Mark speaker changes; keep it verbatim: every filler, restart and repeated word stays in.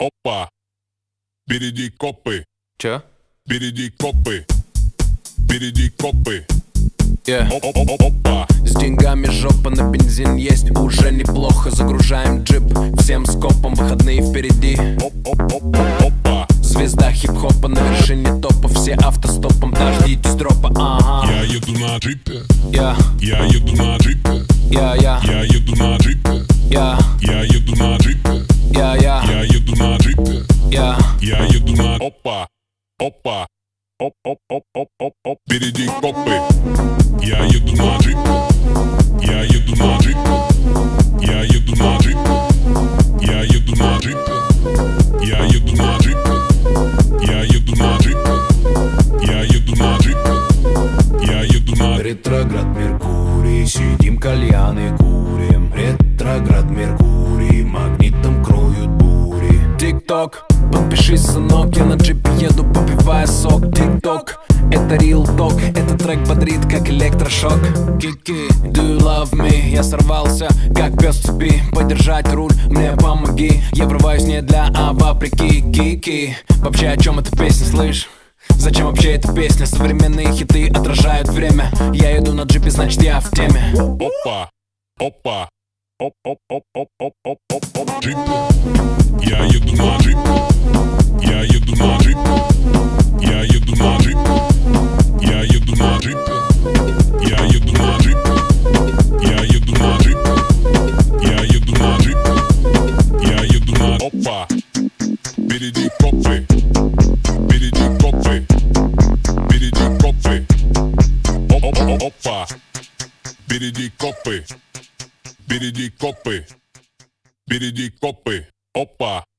Speaker 1: Опа, впереди копы.
Speaker 2: Чё?
Speaker 1: Впереди копы. Впереди копы.
Speaker 2: Yeah.
Speaker 1: Опа.
Speaker 2: С деньгами жопа, на бензин есть уже неплохо. Загружаем джип всем скопом, выходные впереди.
Speaker 1: Опа.
Speaker 2: Звезда хип-хопа на вершине топа, все автостопом, дождитесь дропа. Ага.
Speaker 1: Я еду на джипе.
Speaker 2: Я.
Speaker 1: Я еду на джипе.
Speaker 2: Я, я.
Speaker 1: Я еду на джипе.
Speaker 2: Я.
Speaker 1: Я еду на джипе.
Speaker 2: Я, я.
Speaker 1: Я еду на джипе.
Speaker 2: Я.
Speaker 1: Я еду на. Опа. Опа. Оп, оп, оп, оп, оп, оп. Впереди копы. Я еду на джипе. Я еду на джипе. Я еду на джипе. Я еду на джипе. Я еду на джипе. Я еду на джипе. Я еду на джипе. Я еду на.
Speaker 2: Ретроград Меркурий, сидим кальяны курим. Ретроград Меркурий, магнитом кроют бури. Тик-ток, подпишись, сынок, я на джипе еду, попивая сок. Тик-ток, это real talk, этот трек бодрит, как электрошок. Кики, do you love me? Я сорвался, как пес в цепи. Подержать руль, мне помоги. Я врываюсь не для, а вопреки. Кики, вообще о чем эта песня, слышь? Зачем вообще эта песня? Современные хиты отражают время. Я иду на джипе, значит я в теме.
Speaker 1: Опа, опа, оп, оп, оп, оп, оп, оп, оп, оп, джипе. Я еду на джипе. Я еду на джипе. Я еду на джипе. Я еду на джипе. Я еду на джипе. Я еду на джипе. Я еду на джипе. Я еду на. Опа, впереди копы. Впереди копы. Впереди копы. Опа, впереди копы. Впереди копы. Впереди копы. Опа.